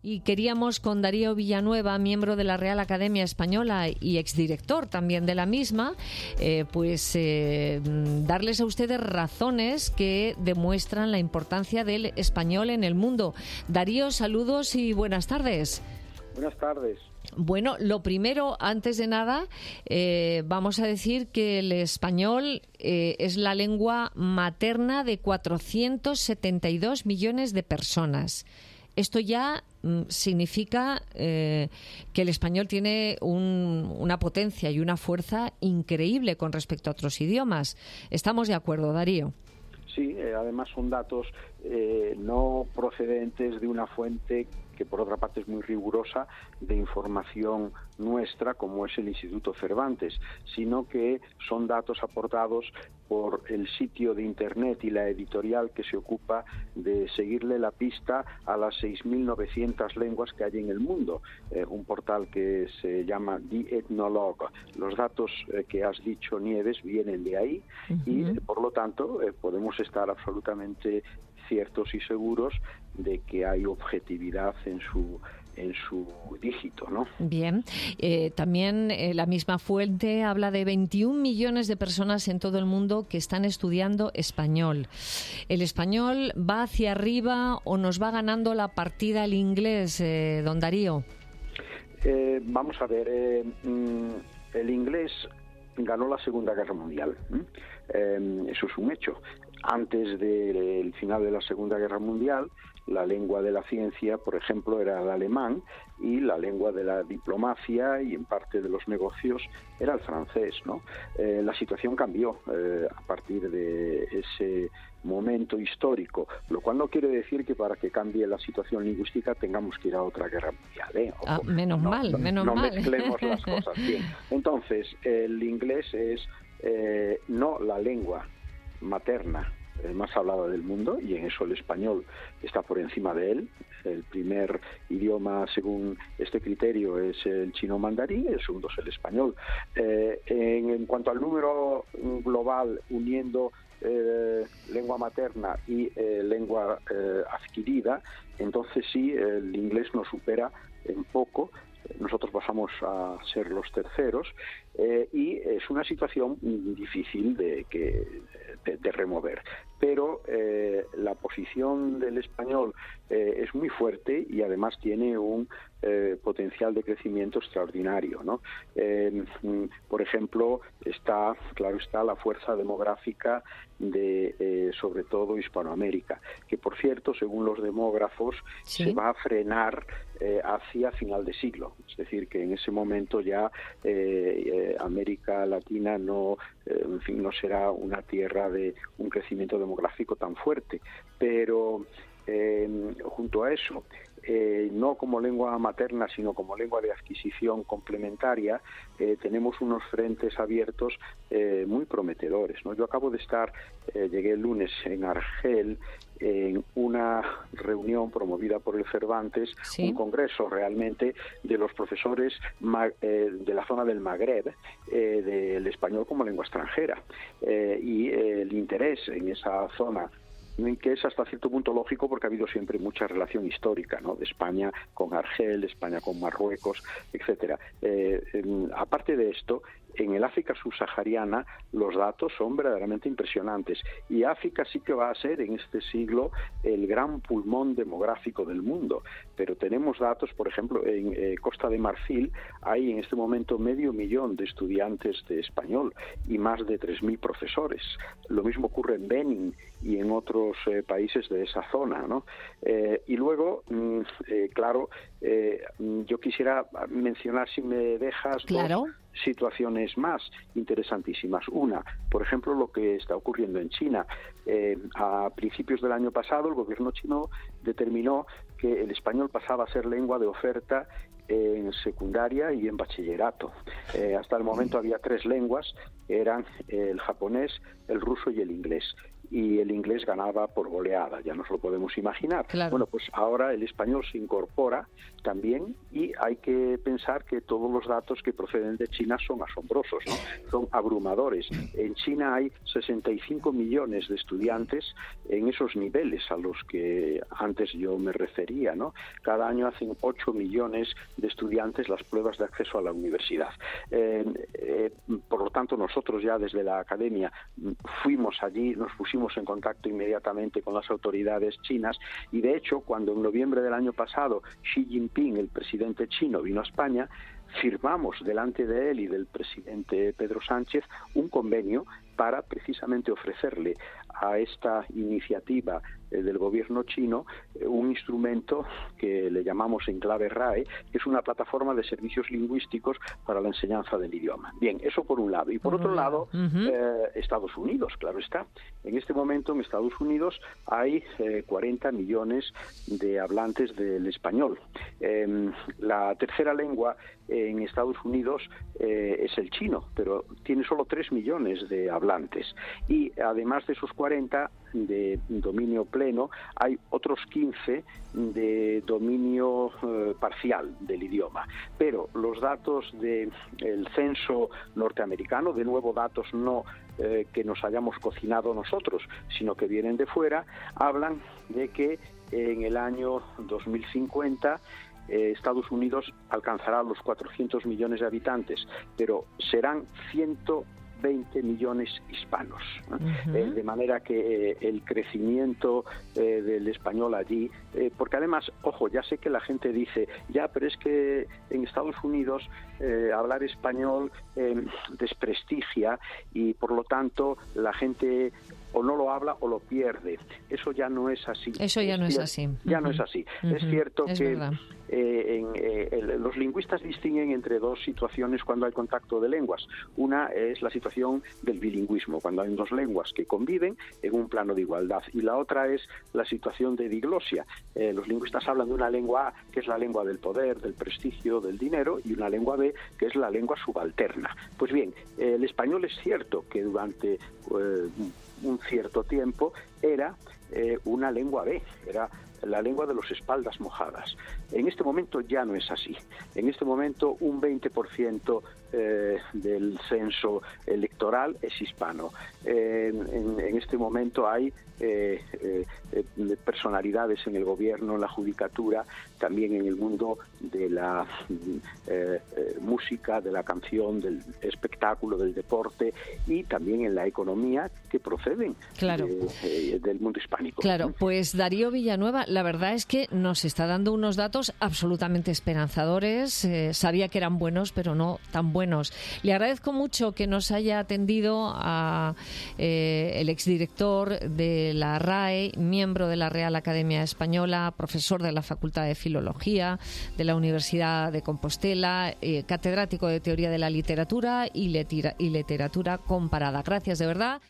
y queríamos con Darío Villanueva, miembro de la Real Academia Española y exdirector también de la misma, darles a ustedes razones que demuestran la importancia del español en el mundo. Darío, saludos y buenas tardes. Buenas tardes. Bueno, lo primero, antes de nada, vamos a decir que el español es la lengua materna de 472 millones de personas. Esto ya significa que el español tiene una potencia y una fuerza increíble con respecto a otros idiomas. ¿Estamos de acuerdo, Darío? Sí, además son datos no procedentes de una fuente que por otra parte es muy rigurosa de información nuestra, como es el Instituto Cervantes, sino que son datos aportados por el sitio de Internet y la editorial que se ocupa de seguirle la pista a las 6.900 lenguas que hay en el mundo, un portal que se llama The Ethnologue. Los datos que has dicho, Nieves, vienen de ahí y, por lo tanto, podemos estar absolutamente ciertos y seguros de que hay objetividad en su dígito, ¿no? Bien. También la misma fuente habla de 21 millones de personas en todo el mundo que están estudiando español. ¿El español va hacia arriba o nos va ganando la partida el inglés, don Darío? Vamos a ver, el inglés ganó la Segunda Guerra Mundial. Eso es un hecho. Antes del final de la Segunda Guerra Mundial, la lengua de la ciencia, por ejemplo, era el alemán, y la lengua de la diplomacia y en parte de los negocios era el francés, ¿no? La situación cambió a partir de ese momento histórico, lo cual no quiere decir que para que cambie la situación lingüística tengamos que ir a otra guerra mundial, ¿eh? Menos mal. No mezclemos las cosas bien. Entonces, el inglés es no la lengua materna más hablada del mundo, y en eso el español está por encima de él. El primer idioma, según este criterio, es el chino mandarín, el segundo es el español. En cuanto al número global, uniendo lengua materna y lengua adquirida, entonces sí, el inglés nos supera en poco. Nosotros pasamos a ser los terceros y es una situación difícil de remover. Pero la posición del español es muy fuerte y además tiene un potencial de crecimiento extraordinario, ¿no? Por ejemplo, está la fuerza demográfica de sobre todo Hispanoamérica, que por cierto, según los demógrafos, ¿sí?, se va a frenar hacia final de siglo. Es decir, que en ese momento ya América Latina no será una tierra de un crecimiento demográfico tan fuerte. Pero junto a eso, no como lengua materna, sino como lengua de adquisición complementaria, tenemos unos frentes abiertos muy prometedores, ¿no? Yo acabo de llegué el lunes en Argel, en una reunión promovida por el Cervantes, ¿sí?, un congreso realmente de los profesores de la zona del Magreb, del español como lengua extranjera, y el interés en esa zona, que es hasta cierto punto lógico porque ha habido siempre mucha relación histórica, ¿no?, de España con Argel, de España con Marruecos, etcétera. Aparte de esto, en el África subsahariana los datos son verdaderamente impresionantes, y África sí que va a ser en este siglo el gran pulmón demográfico del mundo. Pero tenemos datos, por ejemplo, en Costa de Marfil hay en este momento 500.000 de estudiantes de español y más de 3.000 profesores. Lo mismo ocurre en Benín y en otros países de esa zona, ¿no? Y luego, yo quisiera mencionar, si me dejas, claro, dos situaciones más interesantísimas. Una, por ejemplo, lo que está ocurriendo en China. A principios del año pasado, el gobierno chino determinó que el español pasaba a ser lengua de oferta en secundaria y en bachillerato. Hasta el momento había 3 lenguas, eran el japonés, el ruso y el inglés. y el inglés ganaba por goleada, ya nos lo podemos imaginar. Claro. Bueno, pues ahora el español se incorpora también y hay que pensar que todos los datos que proceden de China son asombrosos, ¿no? Son abrumadores. En China hay 65 millones de estudiantes en esos niveles a los que antes yo me refería, ¿no? Cada año hacen 8 millones de estudiantes las pruebas de acceso a la universidad. Por lo tanto, nosotros ya desde la academia fuimos allí, nos pusimos en contacto inmediatamente con las autoridades chinas y, de hecho, cuando en noviembre del año pasado Xi Jinping, el presidente chino, vino a España, firmamos delante de él y del presidente Pedro Sánchez un convenio para precisamente ofrecerle a esta iniciativa del gobierno chino un instrumento que le llamamos en clave RAE, que es una plataforma de servicios lingüísticos para la enseñanza del idioma. Bien, eso por un lado. Y por otro lado, Estados Unidos, claro está. En este momento en Estados Unidos hay 40 millones de hablantes del español. La tercera lengua en Estados Unidos es el chino, pero tiene solo 3 millones de hablantes. Y además de esos 40 de dominio pleno, hay otros 15 de dominio parcial del idioma. Pero los datos del censo norteamericano, de nuevo datos no que nos hayamos cocinado nosotros, sino que vienen de fuera, hablan de que en el año 2050 Estados Unidos alcanzará los 400 millones de habitantes, pero serán 120 millones hispanos, ¿no? De manera que el crecimiento del español allí, porque además, ojo, ya sé que la gente dice, ya, pero es que en Estados Unidos hablar español desprestigia y por lo tanto la gente o no lo habla o lo pierde. Eso ya no es así. Eso ya no es así. Ya no es así. Es cierto que los lingüistas distinguen entre dos situaciones cuando hay contacto de lenguas. Una es la situación del bilingüismo, cuando hay dos lenguas que conviven en un plano de igualdad, y la otra es la situación de diglosia. Los lingüistas hablan de una lengua A, que es la lengua del poder, del prestigio, del dinero, y una lengua B, que es la lengua subalterna. Pues bien, el español es cierto que durante un cierto tiempo era una lengua B, era la lengua de los espaldas mojadas. En este momento ya no es así. En este momento un 20% del censo electoral es hispano. En este momento hay personalidades en el gobierno, en la judicatura, también en el mundo de la música, de la canción, del espectáculo, del deporte y también en la economía que proceden del mundo hispánico. Claro, pues Darío Villanueva, la verdad es que nos está dando unos datos absolutamente esperanzadores. Sabía que eran buenos, pero no tan buenos. Le agradezco mucho que nos haya atendido a el exdirector de la RAE, miembro de la Real Academia Española, profesor de la Facultad de Filología de la Universidad de Compostela, catedrático de Teoría de la Literatura y Literatura Comparada. Gracias, de verdad.